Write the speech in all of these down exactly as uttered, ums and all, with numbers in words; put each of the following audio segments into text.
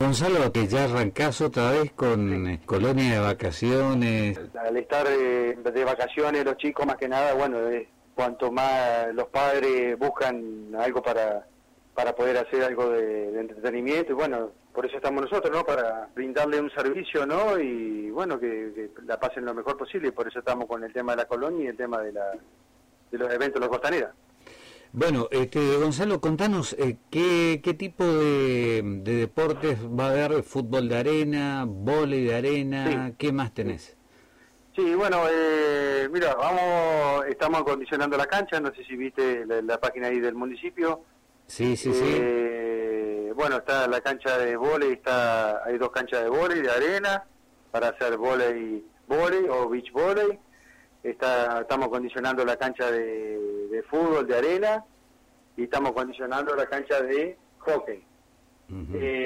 Gonzalo, que ya arrancás otra vez con Sí. colonia de vacaciones. Al estar eh, de vacaciones los chicos, más que nada, bueno, eh, cuanto más los padres buscan algo para para poder hacer algo de, de entretenimiento, y bueno, por eso estamos nosotros, ¿no? Para brindarle un servicio, ¿no? Y bueno, que, que la pasen lo mejor posible, y por eso estamos con el tema de la colonia y el tema de la de los eventos de la costanera. Bueno, este, Gonzalo, contanos eh, ¿qué, qué tipo de, de deportes va a haber? ¿Fútbol de arena, vóley de arena? Sí. ¿Qué más tenés? Sí, bueno, eh, mira, vamos, estamos acondicionando la cancha, no sé si viste la, la página ahí del municipio. Sí, sí, eh, sí. Bueno, está la cancha de vóley, está, hay dos canchas de vóley de arena para hacer vóley, vóley o beach vóley. Está, estamos acondicionando la cancha de, de fútbol de arena y estamos acondicionando la cancha de hockey. Uh-huh.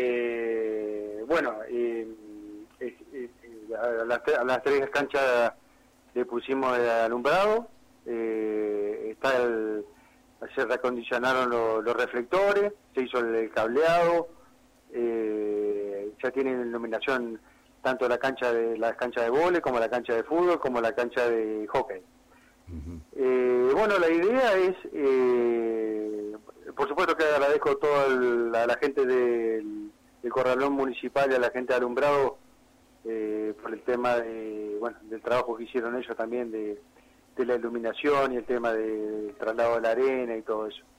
eh, bueno, eh, eh, eh, a, las, a las tres canchas le pusimos el alumbrado, eh, está el, se reacondicionaron los, los reflectores, se hizo el, el cableado, eh, ya tienen iluminación tanto la cancha de la cancha de vóley como la cancha de fútbol como la cancha de hockey. Uh-huh. eh, bueno, la idea es, eh, por supuesto que agradezco a toda el, a la gente del, del Corralón Municipal y a la gente de alumbrado eh, por el tema de, bueno, del trabajo que hicieron ellos también de, de la iluminación y el tema del traslado de la arena y todo eso.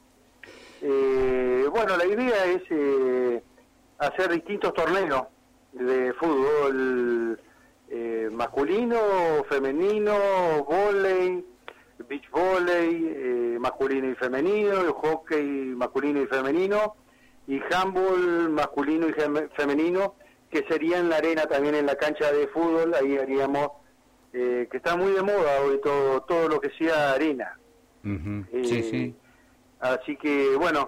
Eh, bueno, la idea es eh, hacer distintos torneos de fútbol eh, masculino, femenino, vóley, beach vóley, eh, masculino y femenino, hockey masculino y femenino, y handball masculino y femenino, que sería en la arena también en la cancha de fútbol. Ahí haríamos, eh, que está muy de moda hoy todo, todo lo que sea arena. Uh-huh. eh, sí, sí. Así que bueno,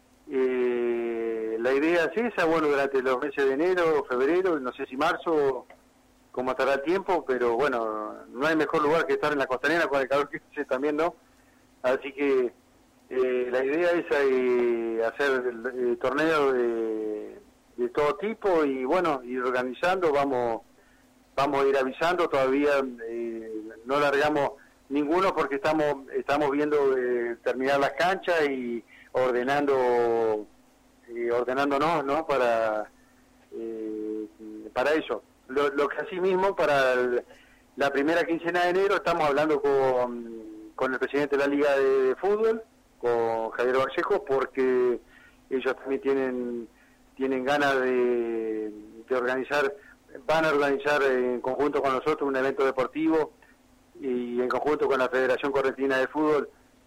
eh, la idea es esa, bueno, durante los meses de enero, febrero, no sé si marzo, cómo estará el tiempo, pero bueno, no hay mejor lugar que estar en la costanera con el calor que hace también, ¿no? Así que eh, la idea es eh, hacer eh, torneos de, de todo tipo y bueno, ir organizando, vamos vamos a ir avisando, todavía eh, no largamos ninguno porque estamos estamos viendo eh, terminar las canchas y ordenando eh, ordenándonos, ¿no? Para eh, para eso. Lo, lo que así mismo para el, la primera quincena de enero estamos hablando con, con el presidente de la Liga de, de Fútbol, con Javier Vallejo, porque ellos también tienen tienen ganas de, de organizar, van a organizar en conjunto con nosotros un evento deportivo y en conjunto con la Federación Correntina de Fútbol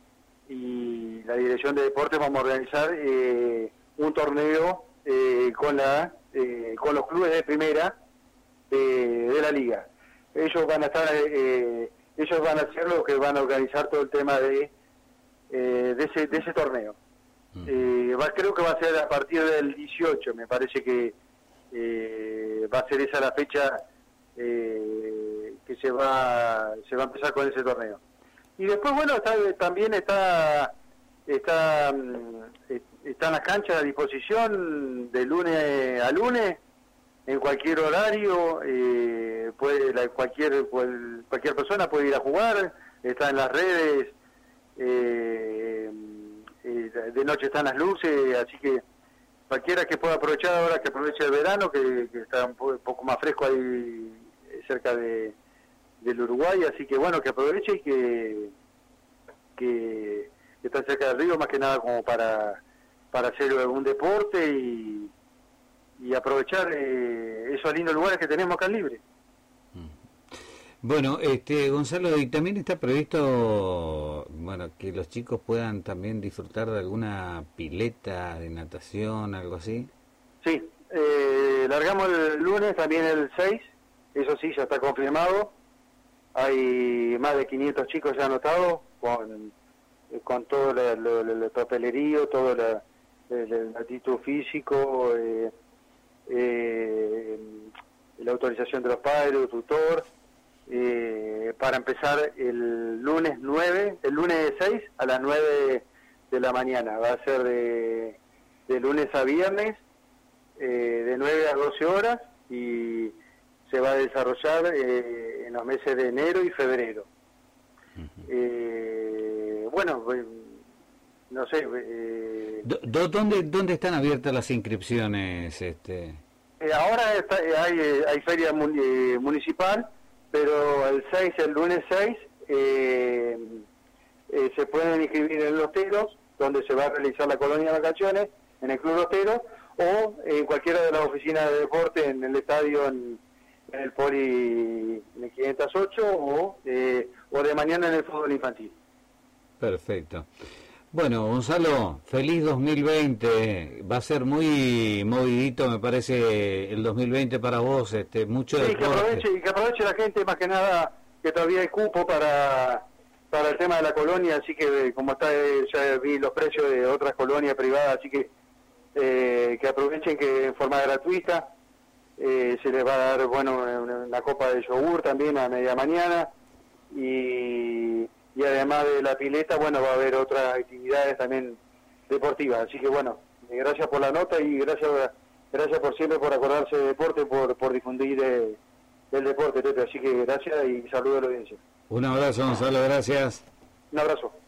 y la Dirección de Deportes vamos a organizar eh, un torneo eh, con la eh, con los clubes de primera eh, de la liga. Ellos van a estar eh, ellos van a hacer lo que van a organizar todo el tema de eh, de ese de ese torneo. Uh-huh. eh, va, creo que va a ser a partir del dieciocho, me parece que eh, va a ser esa la fecha eh, que se va se va a empezar con ese torneo. Y después, bueno, está, también está está están las canchas a disposición de lunes a lunes en cualquier horario, eh, puede la, cualquier cual, cualquier persona puede ir a jugar, está en las redes, eh, eh, de noche están las luces, así que cualquiera que pueda aprovechar ahora, que aproveche el verano, que, que está un poco más fresco ahí cerca de del Uruguay, así que bueno, que aproveche y que, que, que está cerca del río, más que nada como para para hacer algún deporte y, y aprovechar eh, esos lindos lugares que tenemos acá libre. Bueno, este Gonzalo, y también está previsto, bueno, que los chicos puedan también disfrutar de alguna pileta de natación, algo así. Sí, eh, largamos el lunes, también el seis, eso sí, ya está confirmado. Hay más de quinientos chicos ya anotados, con, con todo el, el, el papelerío, todo la, el, el actitud físico, eh, eh, la autorización de los padres, del tutor, eh, para empezar el lunes nueve, el lunes seis a las nueve de la mañana. Va a ser de, de lunes a viernes, eh, de nueve a doce horas y se va a desarrollar eh, en los meses de enero y febrero. Uh-huh. eh, bueno, no sé. Eh, ¿Dónde, ¿Dónde están abiertas las inscripciones? Este? Eh, ahora está, hay, hay feria municipal, pero el seis, el lunes seis, eh, eh, se pueden inscribir en Los Teros, donde se va a realizar la colonia de vacaciones, en el Club Los Teros, o en cualquiera de las oficinas de deporte, en el estadio, en, en el Poli en el quinientos ocho, o, eh, o de mañana en el fútbol infantil. Perfecto. Bueno, Gonzalo, feliz dos mil veinte. Va a ser muy movidito, me parece, el dos mil veinte para vos. Este, mucho sí, que aproveche, y que aproveche la gente, más que nada, que todavía hay cupo para para el tema de la colonia, así que como está, ya vi los precios de otras colonias privadas, así que eh, que aprovechen que en forma gratuita eh, se les va a dar, bueno, una, una copa de yogur también a media mañana, y y además de la pileta, bueno, va a haber otras actividades también deportivas. Así que bueno, gracias por la nota y gracias gracias por siempre por acordarse de deporte, por por difundir eh, el deporte, Pepe. Así que gracias y saludos a la audiencia. Un abrazo, Gonzalo, gracias. Un abrazo.